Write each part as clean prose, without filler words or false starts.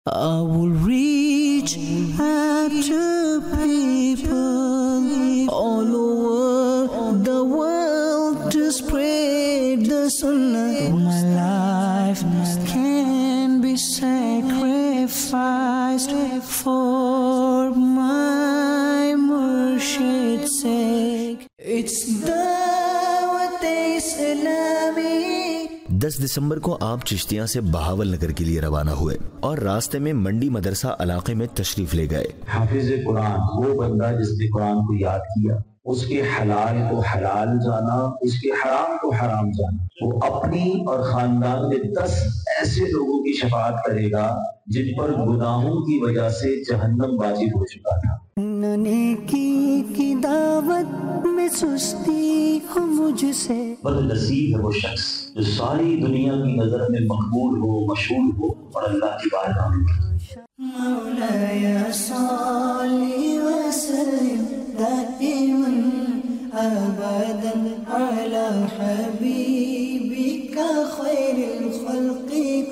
I will reach out to people all over the world to spread the sunnah. My life can be sacrificed for my Murshid's sake. It's Dawat Islami. 10 دسمبر کو آپ چشتیاں سے بہاول نگر کے لیے روانہ ہوئے اور راستے میں منڈی مدرسہ علاقے میں تشریف لے گئے۔ حافظ قرآن وہ بندہ جس نے قرآن کو یاد کیا، اس کے حلال کو حلال جانا، اس کے حرام کو حرام جانا، وہ اپنی اور خاندان میں 10 ایسے لوگوں کی شفاعت کرے گا جن پر گناہوں کی وجہ سے جہنم واجب ہو چکا تھا۔ نیکی کی دعوت میں سستی ہو مجھ سے، بد نصیب ہے وہ شخص جو ساری دنیا کی نظر میں مقبول ہو، مشہور ہو اور اللہ کی بارگاہ میں مولاي صل وسلم دائما ابدا على حبيبك خير الخلق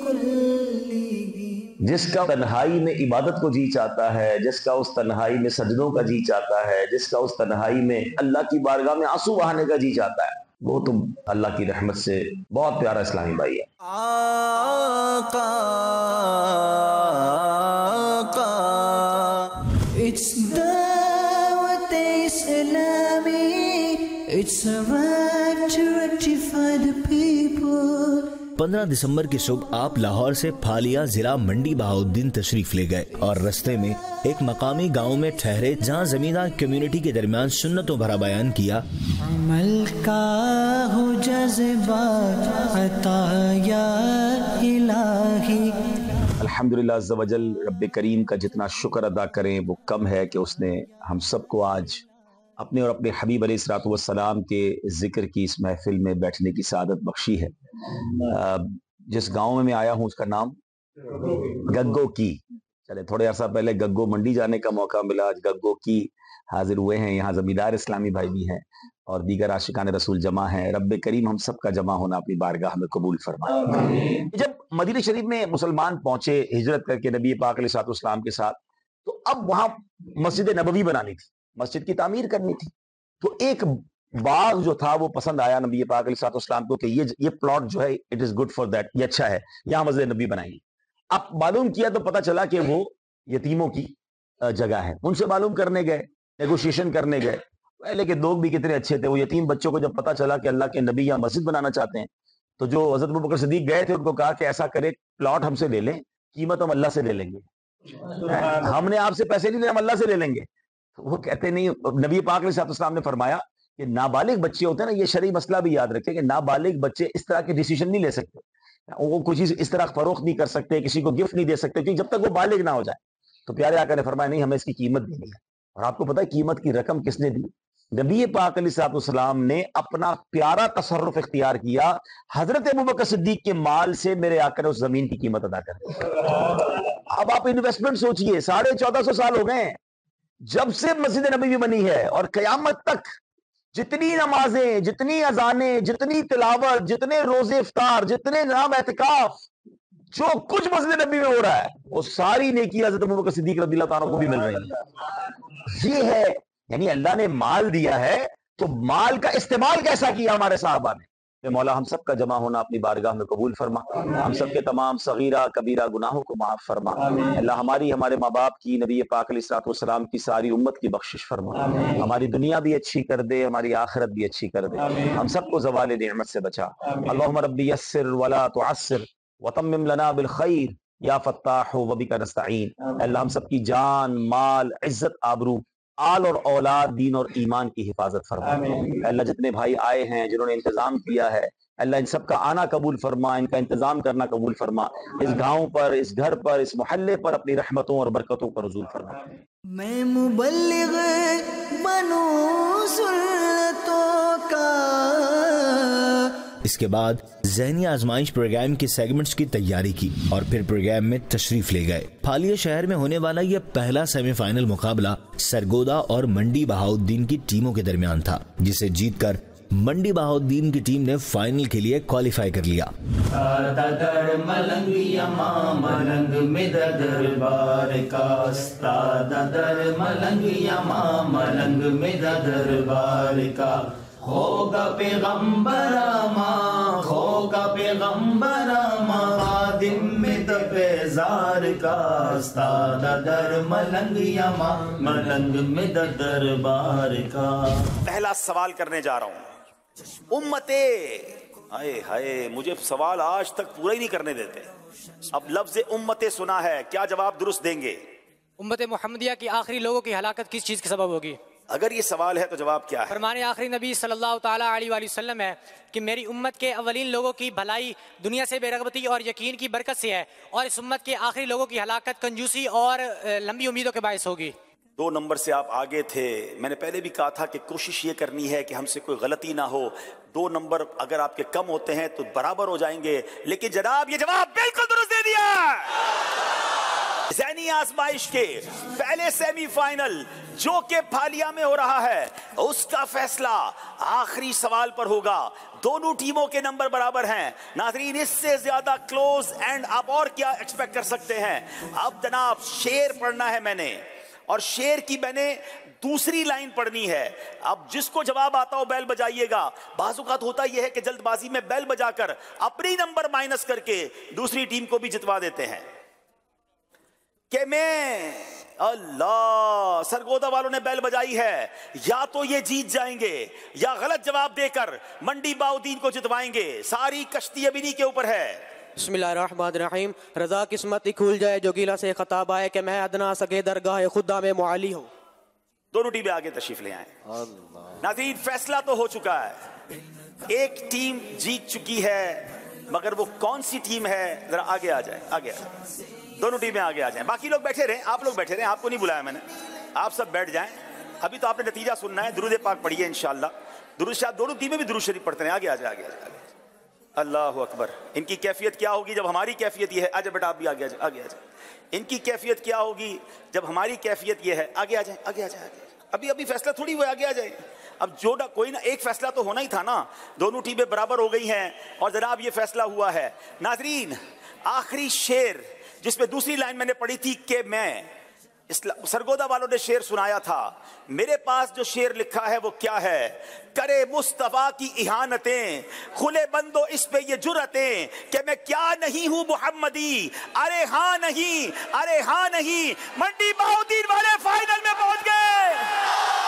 كلهم۔ جس کا تنہائی میں عبادت کو جی چاہتا ہے، جس کا اس تنہائی میں سجدوں کا جی چاہتا ہے، جس کا اس تنہائی میں اللہ کی بارگاہ میں آنسو بہانے کا جی چاہتا ہے، وہ تو اللہ کی رحمت سے بہت پیارا اسلامی بھائی ہے۔ آقا It's Dawat Islami. It's a right to rectify the people. 15 دسمبر کی صبح آپ لاہور سے پھالیا ضلع منڈی بہاؤالدین تشریف لے گئے اور رستے میں ایک مقامی گاؤں میں ٹھہرے جہاں زمیندار کمیونٹی کے درمیان سنتوں بھرا بیان کیا۔ عمل کا ہو جذبہ عطا یا الہی۔ الحمدللہ عز و جل، رب کریم کا جتنا شکر ادا کریں وہ کم ہے کہ اس نے ہم سب کو آج اپنے اور اپنے حبیب علیہ الصلوۃ والسلام کے ذکر کی اس محفل میں بیٹھنے کی سعادت بخشی ہے۔ جس گاؤں میں آیا ہوں اس کا نام گگو کی، چلے تھوڑے عرصہ پہلے گگو منڈی جانے کا موقع ملا، آج گگو کی حاضر ہوئے ہیں۔ یہاں زمیندار اسلامی بھائی بھی ہیں اور دیگر عاشقان رسول جمع ہیں۔ رب کریم ہم سب کا جمع ہونا اپنی بارگاہ میں قبول فرمائے۔ جب مدینہ شریف میں مسلمان پہنچے ہجرت کر کے نبی پاک علیہ الصلوۃ والسلام کے ساتھ، تو اب وہاں مسجد نبوی بنانی تھی، مسجد کی تعمیر کرنی تھی، تو ایک باغ جو تھا وہ پسند آیا نبی پاک علیہ الصلوۃ والسلام کو کہ یہ پلاٹ جو ہے it is good for that, یہ اچھا ہے، یہاں مسجد نبوی بنائیں گے۔ اب معلوم کیا تو پتہ چلا کہ وہ یتیموں کی جگہ ہے۔ ان سے معلوم کرنے گئے، نیگوشیشن کرنے گئے، پہلے کے لوگ بھی کتنے اچھے تھے۔ وہ یتیم بچوں کو جب پتہ چلا کہ اللہ کے نبی یہاں مسجد بنانا چاہتے ہیں، تو جو حضرت ابوبکر صدیق گئے تھے ان کو کہا کہ ایسا کرے پلاٹ ہم سے لے لیں، قیمت ہم اللہ سے لے لیں گے، ہم نے آپ سے پیسے نہیں لے، ہم اللہ سے لے لیں گے۔ وہ کہتے نہیں، نبی پاک علیہ السلام نے فرمایا کہ نابالغ بچے ہوتے ہیں نا، یہ شرعی مسئلہ بھی یاد رکھے کہ نابالغ بچے اس طرح کے ڈیسیژن نہیں لے سکتے، وہ کوئی چیز اس طرح فروخت نہیں کر سکتے، کسی کو گفٹ نہیں دے سکتے، کیونکہ جب تک وہ بالغ نہ ہو جائے۔ تو پیارے آقا نے فرمایا نہیں، ہمیں اس کی قیمت دینی ہے۔ اور آپ کو پتہ ہے قیمت کی رقم کس نے دی؟ نبی پاک علیہ السلام نے اپنا پیارا تصرف اختیار کیا، حضرت ابوبکر صدیق کے مال سے میرے آقا نے اس زمین کی قیمت ادا کر دی۔ اب آپ انویسٹمنٹ سوچئے، 1450 سال ہو گئے ہیں جب سے مسجد نبوی بنی ہے، اور قیامت تک جتنی نمازیں، جتنی اذانیں، جتنی تلاوت، جتنے روزے افطار، جتنے نام اعتکاف، جو کچھ مسجد نبی میں ہو رہا ہے وہ ساری نیکی حضرت ابوبکر صدیق رضی اللہ تعالیٰ کو بھی مل رہی ہے۔ یہ ہے، یعنی اللہ نے مال دیا ہے تو مال کا استعمال کیسا کیا ہمارے صحابہ نے۔ مولا ہم سب کا جمع ہونا اپنی بارگاہ میں قبول فرما، ہم سب کے تمام صغیرہ کبیرہ گناہوں کو معاف فرما۔ اللہ ہماری، ہمارے ماں باپ کی، نبی پاک علیہ الصلوۃ والسلام کی ساری امت کی بخشش فرما، ہماری دنیا بھی اچھی کر دے، ہماری آخرت بھی اچھی کر دے، ہم سب کو زوال نعمت سے بچا۔ اللہم ربی یسر ولا تعسر وتمم لنا بالخیر یا فتاح وبک نستعین۔ اللہ ہم سب کی جان، مال، عزت، آبرو، آل اور اولاد، دین اور ایمان کی حفاظت فرما۔ اللہ جتنے بھائی آئے ہیں جنہوں نے انتظام کیا ہے، اللہ ان سب کا آنا قبول فرما، ان کا انتظام کرنا قبول فرما، اس گاؤں پر، اس گھر پر، اس محلے پر اپنی رحمتوں اور برکتوں پر نزول فرما۔ میں مبلغ بنو سنتوں کا۔ اس کے بعد ذہنی آزمائش پروگرام کے سیگمنٹس کی تیاری کی اور پھر پروگرام میں تشریف لے گئے۔ پھالیا شہر میں ہونے والا یہ پہلا سیمی فائنل مقابلہ سرگودا اور منڈی بہاؤالدین کی ٹیموں کے درمیان تھا، جسے جیت کر منڈی بہاؤالدین کی ٹیم نے فائنل کے لیے کوالیفائی کر لیا۔ ہوگا پیغمبر ماں، ہوگا پیغمبر ماں، خادم میں دبیزار کا استاد در ملنگ یما، ملنگ میں دربار کا۔ پہلا سوال کرنے جا رہا ہوں، امتے ہائے ہائے مجھے سوال آج تک پورا ہی نہیں کرنے دیتے۔ اب لفظ امتے سنا ہے، کیا جواب درست دیں گے؟ امت محمدیہ کی آخری لوگوں کی ہلاکت کس چیز کے سبب ہوگی؟ اگر یہ سوال ہے تو جواب کیا ہے؟ فرمان آخری نبی صلی اللہ تعالیٰ علیہ وآلہ وسلم ہے کہ میری امت کے اولین لوگوں کی بھلائی دنیا سے بے رغبتی اور یقین کی برکت سے ہے، اور اس امت کے آخری لوگوں کی ہلاکت کنجوسی اور لمبی امیدوں کے باعث ہوگی۔ 2 نمبر سے آپ آگے تھے۔ میں نے پہلے بھی کہا تھا کہ کوشش یہ کرنی ہے کہ ہم سے کوئی غلطی نہ ہو۔ 2 نمبر اگر آپ کے کم ہوتے ہیں تو برابر ہو جائیں گے، لیکن جناب یہ جواب بالکل درست دے دیا۔ ذہنی آزمائش کے پہلے سیمی فائنل جو کہ پھالیا میں ہو رہا ہے، اس کا فیصلہ آخری سوال پر ہوگا۔ دونوں ٹیموں کے نمبر برابر ہیں۔ ناظرین اس سے زیادہ کلوز اینڈ آپ اور کیا ایکسپیکٹ کر سکتے ہیں؟ اب جناب شعر پڑھنا ہے میں نے، اور شعر کی میں نے دوسری لائن پڑھنی ہے۔ اب جس کو جواب آتا ہو بیل بجائیے گا۔ بعض اوقات ہوتا یہ ہے کہ جلد بازی میں بیل بجا کر اپنی نمبر مائنس کر کے دوسری ٹیم کو بھی جتوا دیتے ہیں کہ میں اللہ سرگودا والوں نے بیل بجائی ہے، یا تو یہ جیت جائیں گے یا غلط جواب دے کر منڈی بہاؤالدین کو جتوائیں گے۔ ساری کشتی اب انہی کے اوپر ہے۔ بسم اللہ الرحمن الرحیم۔ رضا قسمت کھل جائے جو گیلا سے خطاب آئے کہ میں ادنا سکے درگاہ خدا میں معالی ہوں۔ دونوں ٹیمیں آگے تشریف لے آئیں۔ ناظرین فیصلہ تو ہو چکا ہے، ایک ٹیم جیت چکی ہے، مگر وہ کون سی ٹیم ہے؟ ذرا آگے آ جائیں، آگے آ جائیں، دونوں ٹیمیں آگے آ جائیں۔ باقی لوگ بیٹھے رہیں، آپ لوگ بیٹھے رہیں، آپ کو نہیں بلایا میں نے، آپ سب بیٹھ جائیں۔ ابھی تو آپ نے نتیجہ سننا ہے۔ درود پاک پڑھیے انشاءاللہ۔ درود شریف دونوں ٹیمیں بھی درود شریف پڑھتے ہیں۔ آگے آ جائیں، آگے آ جائیں۔ اللہ اکبر۔ ان کی کیفیت کیا ہوگی جب ہماری کیفیت یہ ہے؟ آجا بیٹا آپ بھی آگے آ جائیں، آگے آ جائیں۔ ان کی کیفیت کیا ہوگی جب ہماری کیفیت یہ ہے؟ آگے آ جائیں، آگے آ جائیں۔ ابھی فیصلہ تھوڑی ہوا، آگے آ جائیں۔ اب جو کوئی نہ ایک فیصلہ تو ہونا ہی تھا نا۔ دونوں ٹیمیں برابر ہو گئی ہیں اور جناب یہ فیصلہ ہوا ہے۔ ناظرین آخری شعر جس پہ دوسری لائن میں نے پڑھی تھی کہ میں سرگودا والوں نے شعر سنایا تھا، میرے پاس جو شعر لکھا ہے وہ کیا ہے؟ کرے مصطفیٰ کی اہانتیں کھلے بندو اس پہ یہ جرتیں کہ میں کیا نہیں ہوں محمدی، ارے ہاں نہیں، ارے ہاں نہیں۔ منڈی بہاؤالدین والے فائنل میں پہنچ گئے۔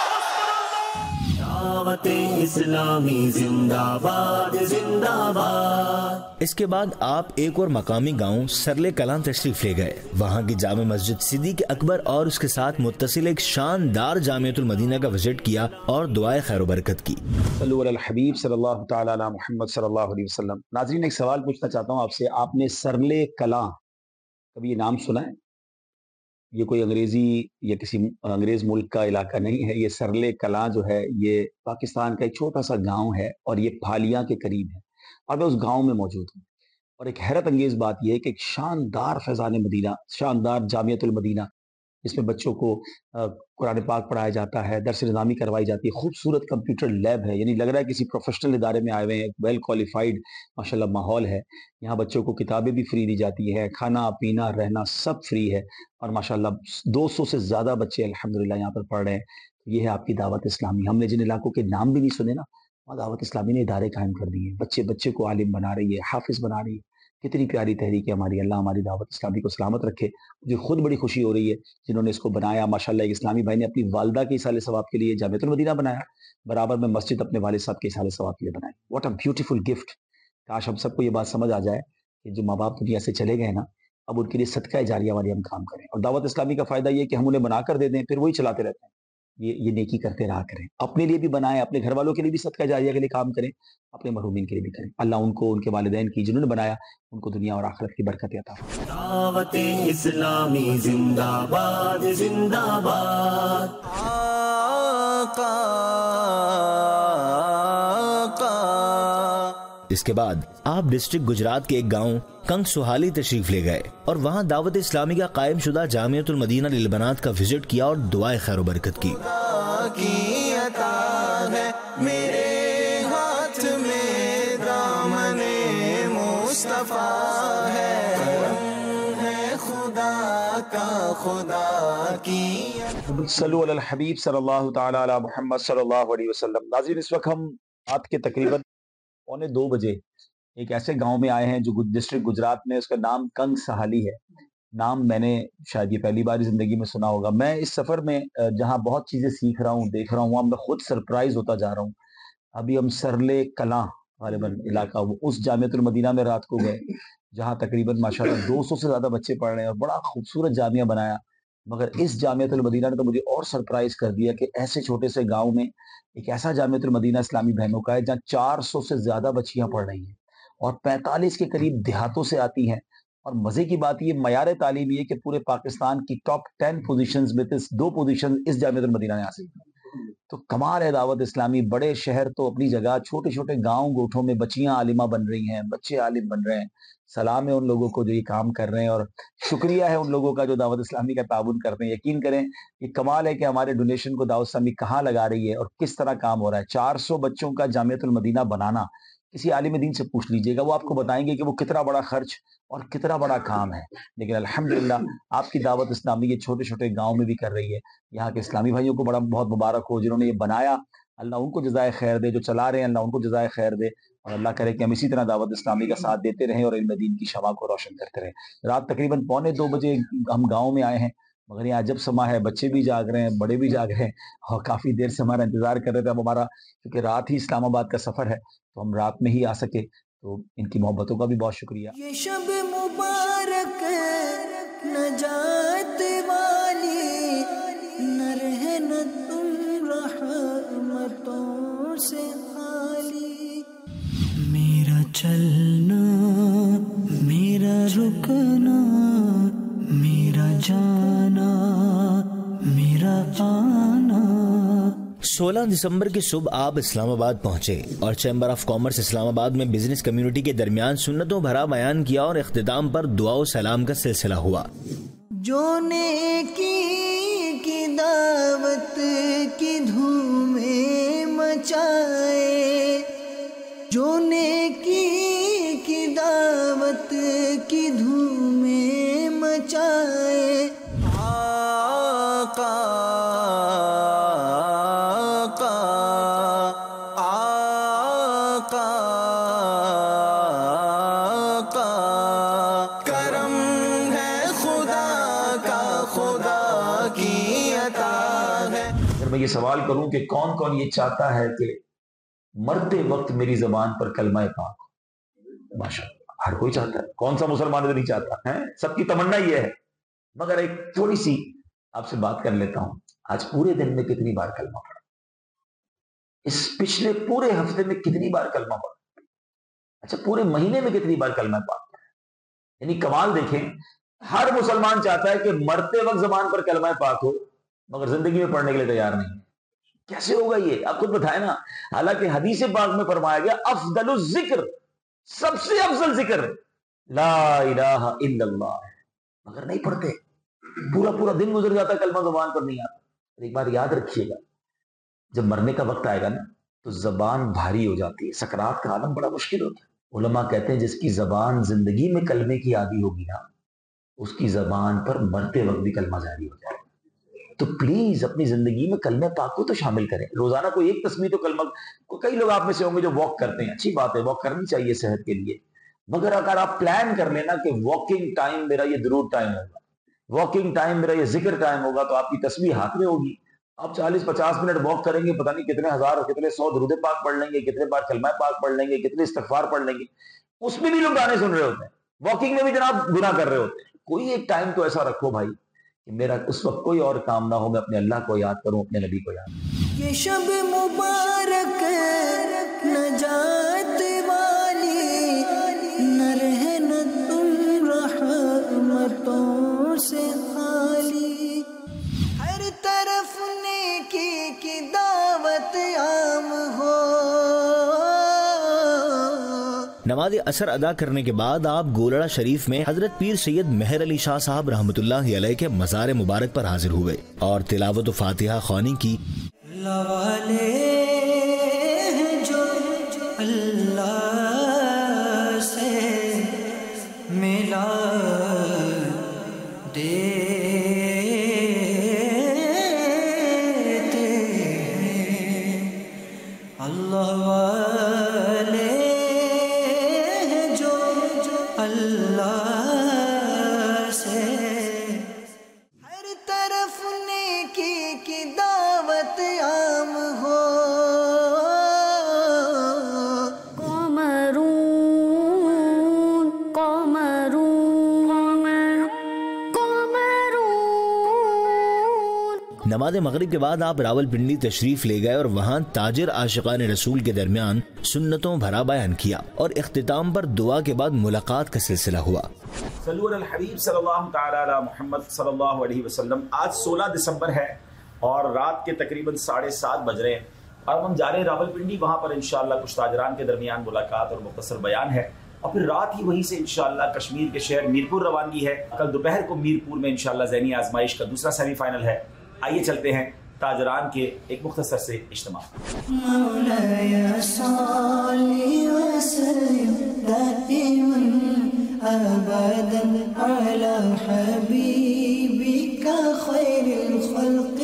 دعوت اسلامی زندہ باد، زندہ باد۔ اس کے بعد آپ ایک اور مقامی گاؤں سرلے کلاں تشریف لے گئے۔ وہاں کی جامع مسجد صدیق اکبر اور اس کے ساتھ متصل ایک شاندار جامعۃ المدینہ کا وزٹ کیا اور دعائے خیر و برکت کی۔ صلو علی الحبیب صلی اللہ تعالی علی محمد صلی اللہ علیہ وسلم۔ ناظرین ایک سوال پوچھنا چاہتا ہوں آپ سے، آپ نے سرلے کلاں کبھی یہ نام سنا ہے؟ یہ کوئی انگریزی یا کسی انگریز ملک کا علاقہ نہیں ہے۔ یہ سرلے کلاں جو ہے یہ پاکستان کا ایک چھوٹا سا گاؤں ہے اور یہ پھالیا کے قریب ہے، اور میں اس گاؤں میں موجود ہوں۔ اور ایک حیرت انگیز بات یہ ہے کہ ایک شاندار فیضان مدینہ، شاندار جامعۃ المدینہ جس میں بچوں کو قرآن پاک پڑھایا جاتا ہے، درس نظامی کروائی جاتی ہے، خوبصورت کمپیوٹر لیب ہے، یعنی لگ رہا ہے کسی پروفیشنل ادارے میں آئے ہوئے ہیں۔ ویل کوالیفائڈ ماشاءاللہ ماحول ہے یہاں، بچوں کو کتابیں بھی فری دی جاتی ہے، کھانا پینا رہنا سب فری ہے، اور ماشاءاللہ 200 سے زیادہ بچے الحمدللہ یہاں پر پڑھ رہے ہیں۔ یہ ہے آپ کی دعوت اسلامی۔ ہم نے جن علاقوں کے نام بھی نہیں سنے نا، وہاں دعوت اسلامی نے ادارے قائم کر دیے، بچے کو عالم بنا رہی ہے، حافظ بنا رہی ہے۔ کتنی پیاری تحریک ہے ہماری، اللہ ہماری دعوت اسلامی کو سلامت رکھے۔ مجھے خود بڑی خوشی ہو رہی ہے جنہوں نے اس کو بنایا۔ ماشاءاللہ ایک اسلامی بھائی نے اپنی والدہ کے ایصال ثواب کے لیے جامعۃ المدینہ بنایا، برابر میں مسجد اپنے والد صاحب کے ایصال ثواب کے لیے بنائی۔ What a beautiful gift. کاش ہم سب کو یہ بات سمجھ آ جائے کہ جو ماں باپ دنیا سے چلے گئے نا، اب ان کے لیے صدقہ جاریہ والے ہم کام کریں۔ اور دعوت اسلامی کا فائدہ یہ کہ ہم انہیں بنا کر دے دیں، پھر وہی چلاتے رہتے ہیں۔ یہ نیکی کرتے رہا کریں، اپنے لیے بھی بنائیں، اپنے گھر والوں کے لیے بھی صدقہ جاریہ کے لیے کام کریں، اپنے محرومین کے لیے بھی کریں۔ اللہ ان کو، ان کے والدین کی جنہوں نے بنایا، ان کو دنیا اور آخرت کی برکت عطا فرمائے۔ دعوت اسلامی زندہ باد، زندہ باد۔ اس کے بعد آپ ڈسٹرکٹ گجرات کے ایک گاؤں کنگ سہالی تشریف لے گئے اور وہاں دعوت اسلامی کا قائم شدہ جامعۃ المدینہ للبنات کا وزٹ کیا اور دعائے خیر و برکت کی۔ میرے وفا ہے، کرم ہے خدا کا خدا کی. صلو علی الحبیب صلی اللہ تعالی علی محمد صلی اللہ علیہ وسلم. ناظرین، اس وقت ہم رات کے تقریباً 2:45 بجے ایک ایسے گاؤں میں آئے ہیں جو ڈسٹرکٹ گجرات میں، اس کا نام کنگ سہالی ہے. نام میں نے شاید یہ پہلی بار زندگی میں سنا ہوگا. میں اس سفر میں جہاں بہت چیزیں سیکھ رہا ہوں، دیکھ رہا ہوں، وہاں میں خود سرپرائز ہوتا جا رہا ہوں. ابھی ہم سرلے کلاں غالباً علاقہ، وہ اس جامعۃ المدینہ میں رات کو گئے جہاں تقریباً ماشاءاللہ 200 سے زیادہ بچے پڑھ رہے ہیں اور بڑا خوبصورت جامعہ بنایا. مگر اس جامعۃ المدینہ نے تو مجھے اور سرپرائز کر دیا کہ ایسے چھوٹے سے گاؤں میں ایک ایسا جامعۃ المدینہ اسلامی بہنوں کا ہے جہاں 400 سے زیادہ بچیاں پڑھ رہی ہیں اور 45 کے قریب دیہاتوں سے آتی ہیں. اور مزے کی بات یہ معیار تعلیم یہ کہ پورے پاکستان کی ٹاپ 10 پوزیشنز میں 2 پوزیشن اس جامعۃ المدینہ نے حاصل کی. تو کمال ہے دعوت اسلامی. بڑے شہر تو اپنی جگہ، چھوٹے چھوٹے گاؤں گوٹھوں میں بچیاں عالمہ بن رہی ہیں، بچے عالم بن رہے ہیں. سلام ہے ان لوگوں کو جو یہ کام کر رہے ہیں، اور شکریہ ہے ان لوگوں کا جو دعوت اسلامی کا تعاون کرتے ہیں. یقین کریں یہ کمال ہے کہ ہمارے ڈونیشن کو دعوت اسلامی کہاں لگا رہی ہے اور کس طرح کام ہو رہا ہے. 400 بچوں کا جامعۃ المدینہ بنانا کسی عالم دین سے پوچھ لیجئے گا، وہ آپ کو بتائیں گے کہ وہ کتنا بڑا خرچ اور کتنا بڑا کام ہے. لیکن الحمدللہ آپ کی دعوت اسلامی یہ چھوٹے چھوٹے گاؤں میں بھی کر رہی ہے. یہاں کے اسلامی بھائیوں کو بہت مبارک ہو جنہوں نے یہ بنایا. اللہ ان کو جزائے خیر دے، جو چلا رہے ہیں اللہ ان کو جزائے خیر دے، اور اللہ کرے کہ ہم اسی طرح دعوت اسلامی کا ساتھ دیتے رہیں اور علم دین کی شمع کو روشن کرتے رہیں. رات تقریباً 2:45 بجے ہم گاؤں میں آئے ہیں، مگر یہ عجب سما ہے، بچے بھی جاگ رہے ہیں، بڑے بھی جاگ رہے ہیں، اور کافی دیر سے ہمارا انتظار کر رہے تھے. اب ہمارا کیونکہ رات ہی اسلام آباد کا سفر ہے تو ہم رات میں ہی آ سکے، تو ان کی محبتوں کا بھی بہت شکریہ. یہ شب مبارک نجات والی، نہ رہنا تم رحمتوں سے خالی. میرا چلنا، میرا رکنا، میرا جانا، میرا آنا. 16 دسمبر کی صبح آپ اسلام آباد پہنچے اور چیمبر آف کامرس اسلام آباد میں بزنس کمیونٹی کے درمیان سنتوں بھرا بیان کیا اور اختتام پر دعا و سلام کا سلسلہ ہوا. جو نیکی کی دعوت کی دھومیں مچائے، جو نیکی کی دعوت کی دھومیں مچائے. آقا میں یہ سوال کروں کہ کون کون یہ چاہتا ہے کہ مرتے وقت میری زبان پر کلمہ پاک ہو؟ ماشاءاللہ ہر کوئی چاہتا ہے، کون سا مسلمان نہیں چاہتا ہے؟ سب کی تمنا یہ ہے. مگر ایک تھوڑی سی آپ سے بات کر لیتا ہوں، آج پورے دن میں کتنی بار کلمہ پڑھا؟ اس پچھلے پورے ہفتے میں کتنی بار کلمہ پڑھا؟ اچھا پورے مہینے میں کتنی بار کلمہ پاک پڑھا؟ یعنی کمال دیکھیں، ہر مسلمان چاہتا ہے کہ مرتے وقت زبان پر کلمہ پاک ہو، مگر زندگی میں پڑھنے کے لیے تیار نہیں. کیسے ہوگا یہ؟ آپ خود بتائیں نا. حالانکہ حدیث پاک میں فرمایا گیا افضل الذکر، سب سے افضل ذکر لا الہ الا اللہ، مگر نہیں پڑھتے. پورا دن گزر جاتا ہے کلمہ زبان پر نہیں آتا. ایک بار یاد رکھیے گا، جب مرنے کا وقت آئے گا نا تو زبان بھاری ہو جاتی ہے، سکرات کا عالم بڑا مشکل ہوتا ہے. علماء کہتے ہیں جس کی زبان زندگی میں کلمے کی عادی ہوگی نا، اس کی زبان پر مرتے وقت بھی کلمہ جاری ہو جائے. تو پلیز اپنی زندگی میں کلمہ پاک کو تو شامل کریں. روزانہ کوئی ایک تسبیح تو کلمہ. کئی لوگ آپ میں سے ہوں گے جو واک کرتے ہیں، اچھی بات ہے، واک کرنی چاہیے صحت کے لیے. مگر اگر آپ پلان کر لینا کہ واکنگ ٹائم میرا یہ درود ٹائم ہوگا، واکنگ ٹائم میرا یہ ذکر ٹائم ہوگا، تو آپ کی تسبیح ہاتھ میں ہوگی. آپ 40-50 منٹ واک کریں گے، پتہ نہیں کتنے ہزار اور کتنے 100 درود پاک پڑھ لیں گے، کتنے بار کلمہ پاک پڑھ لیں گے، کتنے استغفار پڑھ لیں گے. اس میں بھی لوگ گانے سن رہے ہوتے ہیں، واکنگ میں بھی جناب گناہ کر رہے ہوتے ہیں. کوئی ایک ٹائم تو ایسا رکھو بھائی کہ میرا اس وقت کوئی اور کام نہ ہو، میں اپنے اللہ کو یاد کروں، اپنے نبی کو یاد کروں. یہ شب مبارک نجات والی، نہ رہنا تم رحمتوں سے خالی. ہر طرف نیکی کی دعوت عام ہو. نماز اثر ادا کرنے کے بعد آپ گولڑا شریف میں حضرت پیر سید مہر علی شاہ صاحب رحمۃ اللہ علیہ کے مزار مبارک پر حاضر ہوئے اور تلاوت و فاتحہ خوانی کی. جو اللہ سے نماز مغرب کے بعد آپ راولپنڈی تشریف لے گئے اور وہاں تاجر عاشقان رسول کے درمیان سنتوں بھرا بیان کیا اور اختتام پر دعا کے بعد ملاقات کا سلسلہ ہوا۔ صلو علی الحبیب صلی اللہ تعالی علی محمد صلی اللہ علیہ وسلم۔ آج 16 دسمبر ہے اور رات کے تقریباً 7:30 بج رہے ہیں اور ہم جا رہے ہیں راولپنڈی، وہاں پر انشاءاللہ کچھ تاجران کے درمیان ملاقات اور مختصر بیان ہے، اور پھر رات ہی وہیں سے انشاءاللہ کشمیر کے شہر میرپور روانگی ہے۔ کل دوپہر کو میرپور میں انشاءاللہ ذہنی آزمائش کا دوسرا سیمی فائنل ہے۔ آئیے چلتے ہیں تاجران کے ایک مختصر سے اجتماع۔ مولاي صل وسلم دائما ابدا على حبيبك خير الخلق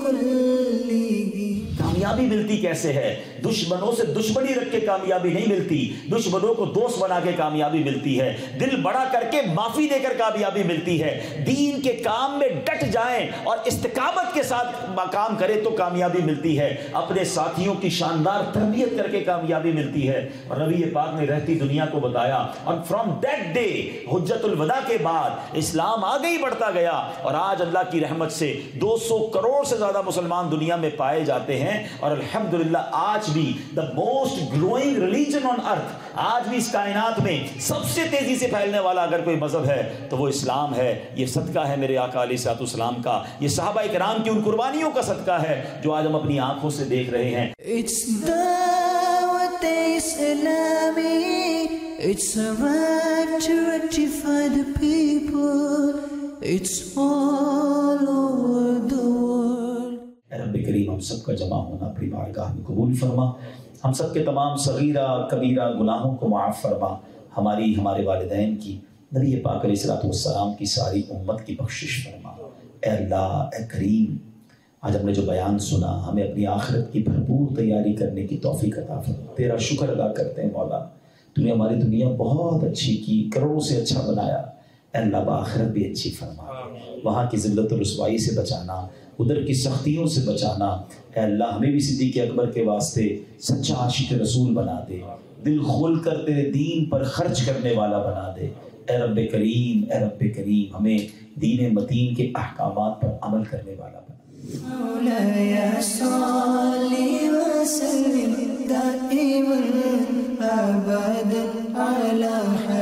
كلهم۔ کامیابی ملتی کیسے ہے؟ دشمنوں سے دشمنی رکھ کے کامیابی نہیں ملتی، دشمنوں کو دوست بنا کے کامیابی ملتی ہے، دل بڑا کر کے معافی دے کر کامیابی ملتی ہے۔ دین کے کام میں ڈٹ جائیں اور استقامت کے ساتھ کام کرے تو کامیابی ملتی ہے، اپنے ساتھیوں کی شاندار تربیت کر کے کامیابی ملتی ہے۔ اور نبی پاک نے رہتی دنیا کو بتایا، اور فرام دیٹ ڈے حجت الوداع کے بعد اسلام آگے ہی بڑھتا گیا، اور آج اللہ کی رحمت سے 200 کروڑ سے زیادہ مسلمان دنیا میں پائے جاتے ہیں، اور الحمدللہ آج بھی the most growing religion on earth، آج بھی اس کائنات میں سب سے تیزی سے پھیلنے والا اگر کوئی مذہب ہے تو وہ اسلام ہے۔ یہ صدقہ ہے میرے آقا علیہ الصلوۃ والسلام کا، یہ صحابہ کرام کی ان قربانیوں کا صدقہ ہے جو آج ہم اپنی آنکھوں سے دیکھ رہے ہیں۔ It's دعوت اسلامی، it's a right to rectify the people, it's all over the world۔ اے رب کریم، ہم سب کا جمع ہونا اپنی بارگاہ میں قبول فرما، ہم سب کے تمام صغیرہ کبیرہ گناہوں کو معاف فرما، ہماری ہمارے والدین کی، نبی پاک علیہ الصلوۃ والسلام کی ساری امت کی بخشش فرما۔ اے اللہ، اے کریم، آج ہم نے جو بیان سنا، ہمیں اپنی آخرت کی بھرپور تیاری کرنے کی توفیق عطا فرما۔ تیرا شکر ادا کرتے ہیں مولا، تو نے ہماری دنیا بہت اچھی کی، کروڑوں سے اچھا بنایا، اے اللہ بآخرت بھی اچھی فرما، وہاں کی ذلت و رسوائی سے بچانا، ادھر کی سختیوں سے بچانا۔ اے اللہ، ہمیں بھی صدیق اکبر کے واسطے سچا عاشق رسول بنا دے، دل کھول کر تیرے دین پر خرچ کرنے والا بنا دے۔ اے رب کریم، اے رب کریم، ہمیں دین متین کے احکامات پر عمل کرنے والا بنا۔ مولاي صل وسلم دائما ابدا على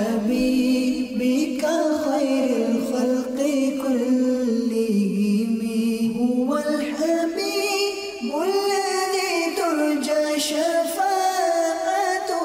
حبيبك خير الخلق كلهم، هو الحبيب الذي ترجى شفاعته۔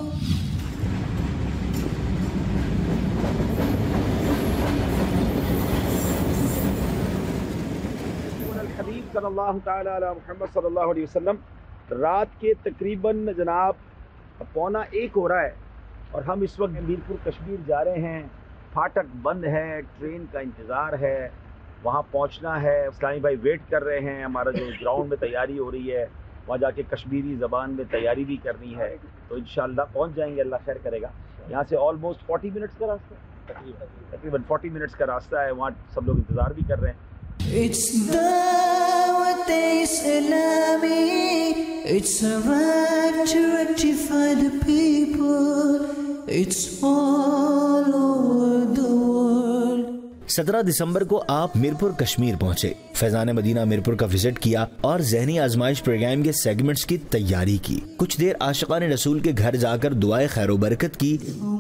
الحبیب صلی اللہ تعالی علی محمد صلی اللہ علیہ وسلم۔ رات کے تقریباً جناب 1:15 ہو رہا ہے اور ہم اس وقت میرپور کشمیر جا رہے ہیں۔ پھاٹک بند ہے، ٹرین کا انتظار ہے، وہاں پہنچنا ہے۔ اسلامی بھائی ویٹ کر رہے ہیں، ہمارا جو گراؤنڈ میں تیاری ہو رہی ہے وہاں جا کے کشمیری زبان میں تیاری بھی کرنی ہے، تو انشاءاللہ پہنچ جائیں گے، اللہ خیر کرے گا۔ یہاں سے آلموسٹ 40 منٹس کا راستہ ہے، تقریباً 40 منٹس کا راستہ ہے، وہاں سب لوگ انتظار بھی کر رہے ہیں۔ It's دعوت اسلامی، it's a right to rectify the people, it's all over the world۔ 17 دسمبر کو آپ میرپور کشمیر پہنچے، فیضان مدینہ میرپور کا وزٹ کیا اور ذہنی آزمائش پروگرام کے سیگمنٹس کی تیاری کی۔ کچھ دیر عاشقان رسول کے گھر جا کر دعائے خیر و برکت کی۔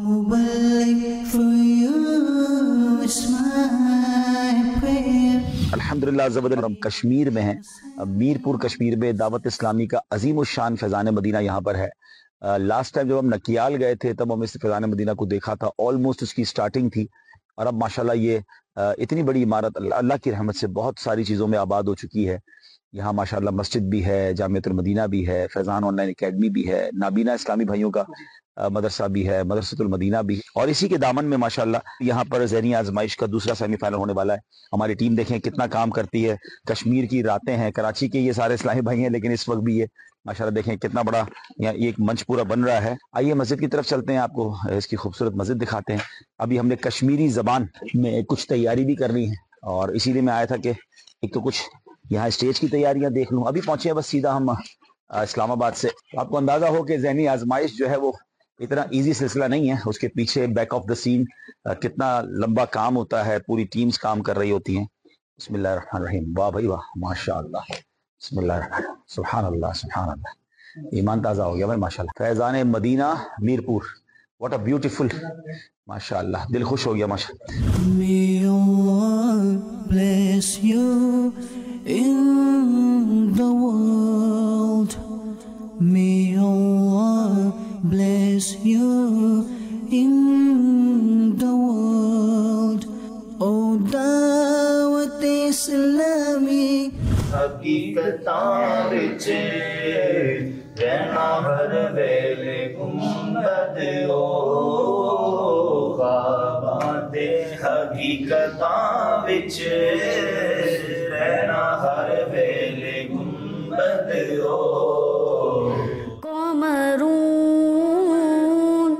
الحمدللہ ہم کشمیر میں ہیں، میرپور کشمیر میں دعوت اسلامی کا عظیم الشان فیضان مدینہ یہاں پر ہے۔ لاسٹ ٹائم جب ہم نکیال گئے تھے تب ہم اس فیضان مدینہ کو دیکھا تھا، آلموسٹ اس کی سٹارٹنگ تھی، اور اب ماشاءاللہ یہ اتنی بڑی عمارت اللہ کی رحمت سے بہت ساری چیزوں میں آباد ہو چکی ہے۔ یہاں ماشاءاللہ مسجد بھی ہے، جامعۃ المدینہ بھی ہے، فیضان آن لائن اکیڈمی بھی ہے، نابینا اسلامی بھائیوں کا مدرسہ بھی ہے، مدرسۃ المدینہ بھی ہے، اور اسی کے دامن میں ماشاءاللہ یہاں پر ذہنی آزمائش کا دوسرا سیمی فائنل ہونے والا ہے۔ ہماری ٹیم دیکھیں کتنا کام کرتی ہے، کشمیر کی راتیں ہیں، کراچی کے یہ سارے اسلامی بھائی ہیں، لیکن اس وقت بھی یہ ماشاءاللہ دیکھیں کتنا بڑا یہ ایک منچ پورا بن رہا ہے۔ آئیے مسجد کی طرف چلتے ہیں، آپ کو اس کی خوبصورت مسجد دکھاتے ہیں۔ ابھی ہم نے کشمیری زبان میں کچھ تیاری بھی کرنی ہے، اور اسی لیے میں آیا تھا کہ ایک تو کچھ یہاں اسٹیج کی تیاریاں دیکھ لوں۔ ابھی پہنچے ہیں بس سیدھا ہم اسلام آباد سے۔ آپ کو اندازہ ہو کہ ذہنی آزمائش جو ہے وہ اتنا ایزی سلسلہ نہیں ہے، اس کے پیچھے بیک آف دا سین کتنا لمبا کام ہوتا ہے، پوری ٹیمز کام کر رہی ہوتی ہیں۔ بسم اللہ الرحمن الرحیم. واہ بھائی واہ، ماشاء اللہ. بسم اللہ الرحمن الرحیم. سبحان اللہ سبحان اللہ. ایمان تازہ ہو گیا بھائی ماشاء اللہ. فیضان مدینہ میرپور، واٹ اے بیوٹیفل، ماشاء اللہ، دل خوش ہو گیا ماشاء اللہ. May Allah bless you in the world. May Allah bless you in the world. Oh Dawat Islami. حقیقتاں وچ رہنا ہر ویلے گنبد او خواباں تے حقیقتاں وچ رہنا ہر ویلے گنبد او. قمرون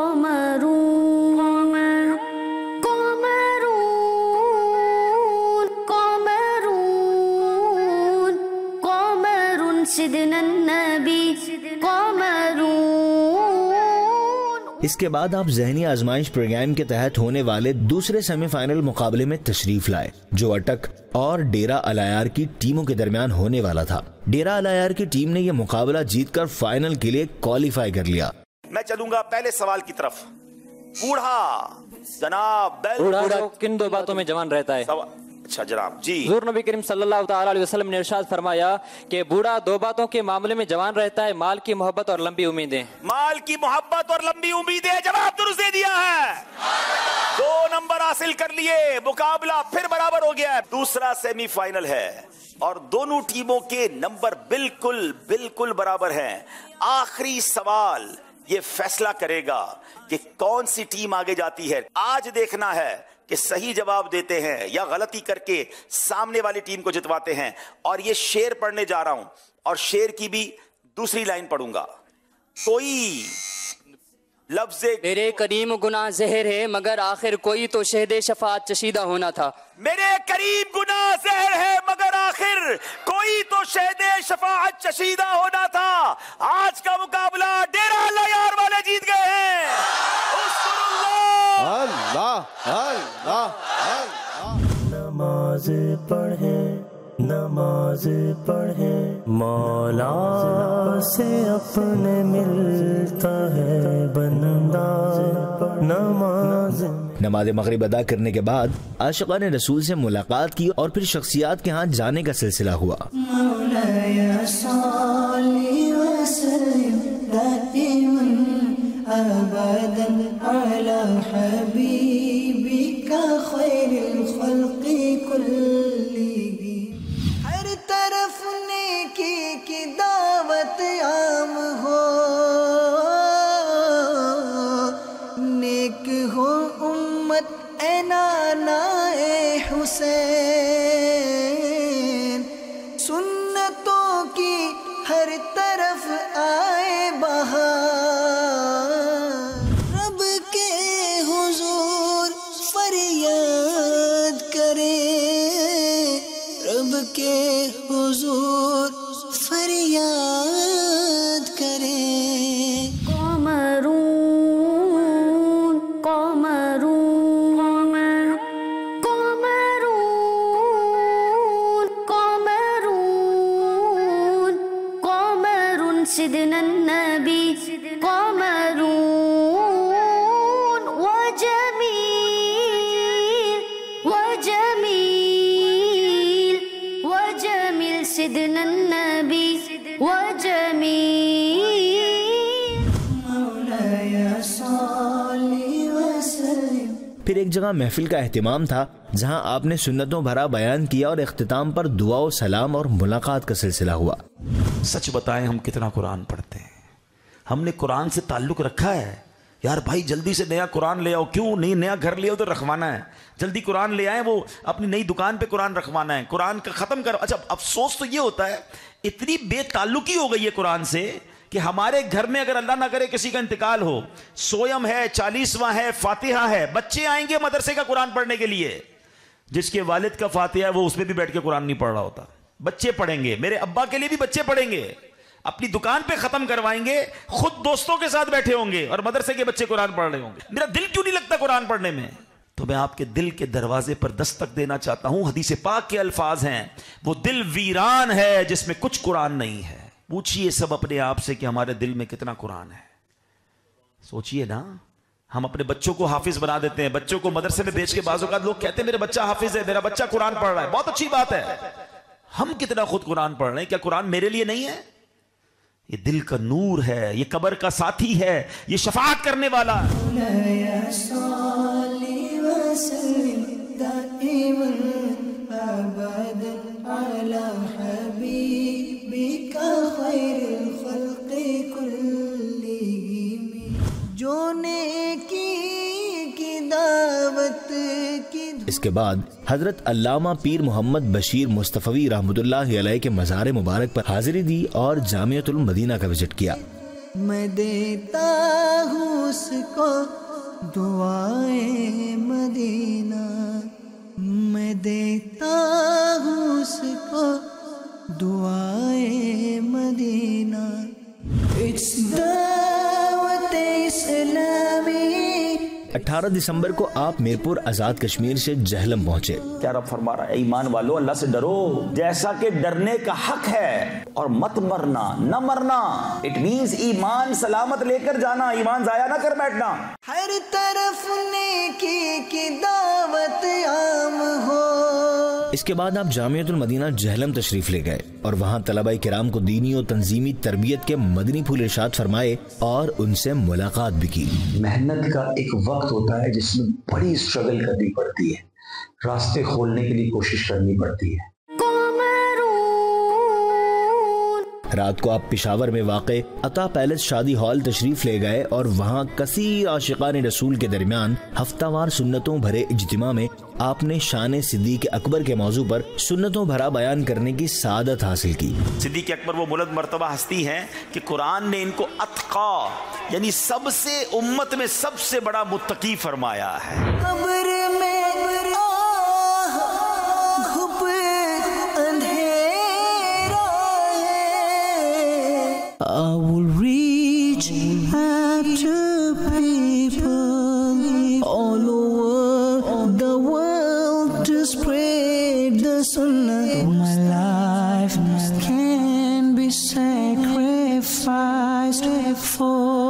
قمرون قمرون قمرون قمرون سيدنا النبي قمرون. اس کے بعد آپ ذہنی آزمائش پروگرام کے تحت ہونے والے دوسرے سیمی فائنل مقابلے میں تشریف لائے جو اٹک اور ڈیرہ الایار کی ٹیموں کے درمیان ہونے والا تھا. ڈیرہ الایار کی ٹیم نے یہ مقابلہ جیت کر فائنل کے لیے کوالیفائی کر لیا. میں چلوں گا پہلے سوال کی طرف. بوڑھا جناب بوڑھا کن دو باتوں میں جوان رہتا ہے؟ اچھا جناب جی. حضور نبی کریم صلی اللہ تعالی علیہ وسلم نے ارشاد فرمایا کہ بوڑھا دو باتوں کے معاملے میں جوان رہتا ہے، مال کی محبت اور لمبی امیدیں. مال کی محبت اور لمبی امیدیں. جواب درست دے دیا ہے. 2 نمبر حاصل کر لیے. مقابلہ پھر برابر ہو گیا ہے. دوسرا سیمی فائنل ہے اور دونوں ٹیموں کے نمبر بالکل برابر ہیں. آخری سوال یہ فیصلہ کرے گا کہ کون سی ٹیم آگے جاتی ہے. آج دیکھنا ہے کہ صحیح جواب دیتے ہیں یا غلطی کر کے سامنے والی ٹیم کو جتواتے ہیں. اور یہ شعر پڑھنے جا رہا ہوں اور شعر کی بھی دوسری لائن پڑھوں گا. کوئی لفظ میرے کریم گناہ زہر ہے مگر آخر کوئی تو شہد شفاعت چشیدہ ہونا تھا. میرے قریب گناہ زہر ہے مگر آخر کوئی تو شہد شفاعت چشیدہ ہونا تھا. آج کا مقابلہ ڈیرہ الایار والے جیت گئے ہیں. اللہ اللہ نماز پڑھے مولا سے اپنے ملتا ہے بندہ. نماز مغرب ادا کرنے کے بعد عاشقان رسول سے ملاقات کی اور پھر شخصیات کے ہاں جانے کا سلسلہ ہوا. مولاي صل وسلم دائما ابدا على حبيبك خير الخلق كلهم. ہر طرف نیکی کی دعوت عام ہو، نیک ہو امت اے نانا اے حسین. سنتوں کی ہر طرف آئے بہار. رب کے حضور فریاد کریں، رب کے حضور فریاد کریں. قمرون قمرون قمرون قمرون قمرون سيدنا النبي قمرون. وجميل وجميل وجميل سيدنا النبي وجميل. مولاي صل وسلم. پھر ایک جگہ محفل کا اہتمام تھا جہاں آپ نے سنتوں بھرا بیان کیا اور اختتام پر دعا و سلام اور ملاقات کا سلسلہ ہوا. سچ بتائیں ہم کتنا قرآن پڑھتے ہیں؟ ہم نے قرآن سے تعلق رکھا ہے؟ یار بھائی جلدی سے نیا قرآن لے آؤ. کیوں نہیں؟ نیا گھر لے آؤ تو رکھوانا ہے. جلدی قرآن لے آئیں، وہ اپنی نئی دکان پہ قرآن رکھوانا ہے. قرآن کا ختم کرو. اچھا افسوس تو یہ ہوتا ہے اتنی بے تعلقی ہو گئی ہے قرآن سے کہ ہمارے گھر میں اگر اللہ نہ کرے کسی کا انتقال ہو، سویم ہے، 40واں ہے، فاتحہ ہے، بچے آئیں گے مدرسے کا قرآن پڑھنے کے لیے. جس کے والد کا فاتحہ ہے وہ اس میں بھی بیٹھ کے قرآن نہیں پڑھ رہا ہوتا. بچے پڑھیں گے، میرے ابا کے لیے بھی بچے پڑھیں گے، اپنی دکان پہ ختم کروائیں گے، خود دوستوں کے ساتھ بیٹھے ہوں گے اور مدرسے کے بچے قرآن پڑھ رہے ہوں گے. میرا دل کیوں نہیں لگتا قرآن پڑھنے میں؟ تو میں آپ کے دل کے دروازے پر دستک دینا چاہتا ہوں. حدیث پاک کے الفاظ ہیں, وہ دل ویران ہے جس میں کچھ قرآن نہیں ہے. پوچھئے سب اپنے آپ سے کہ ہمارے دل میں کتنا قرآن ہے. سوچئے نا, ہم اپنے بچوں کو حافظ بنا دیتے ہیں, بچوں کو مدرسے میں بھیج کے بعض اوقات لوگ کہتے ہیں میرے بچہ حافظ ہے, میرا بچہ قرآن پڑھ رہا ہے. بہت اچھی بات ہے. ہم کتنا خود قرآن پڑھ رہے ہیں؟ کیا قرآن میرے لیے نہیں ہے؟ یہ دل کا نور ہے, یہ قبر کا ساتھی ہے, یہ شفاعت کرنے والا ہے. اس کے بعد حضرت علامہ پیر محمد بشیر مصطفی رحمۃ اللہ علیہ کے مزار مبارک پر حاضری دی اور جامعۃ المدینہ کا وزٹ کیا. میں دیتا ہوں اس کو دعائے مدینہ, میں دیتا ہوں اس کو دعائے مدینہ. It's دعوت اسلامی. 18 دسمبر کو آپ میرپور آزاد کشمیر سے جہلم پہنچے. کیا رب فرما رہا ہے, ایمان والو اللہ سے ڈرو جیسا کہ ڈرنے کا حق ہے, اور مت مرنا, نہ مرنا. اٹ مینز ایمان سلامت لے کر جانا, ایمان ضائع نہ کر بیٹھنا. ہر طرف نیکی کی دعوت عام ہو. اس کے بعد آپ جامعۃ المدینہ جہلم تشریف لے گئے اور وہاں طلبہ کرام کو دینی و تنظیمی تربیت کے مدنی پھول ارشاد فرمائے اور ان سے ملاقات بھی کی. محنت کا ایک وقت ہوتا ہے جس میں بڑی اسٹرگل کرنی پڑتی ہے, راستے کھولنے کے لیے کوشش کرنی پڑتی ہے. رات کو آپ پشاور میں واقع عطا پیلس شادی ہال تشریف لے گئے اور وہاں کثیر عاشقان رسول کے درمیان ہفتہ وار سنتوں بھرے اجتماع میں آپ نے شان صدیق اکبر کے موضوع پر سنتوں بھرا بیان کرنے کی سعادت حاصل کی. صدیق اکبر وہ بلند مرتبہ ہستی ہیں کہ قرآن نے ان کو اتقا یعنی سب سے امت میں سب سے بڑا متقی فرمایا ہے. قبر میں I will reach out to people all over the world to spread the sunnah. My life can be sacrificed for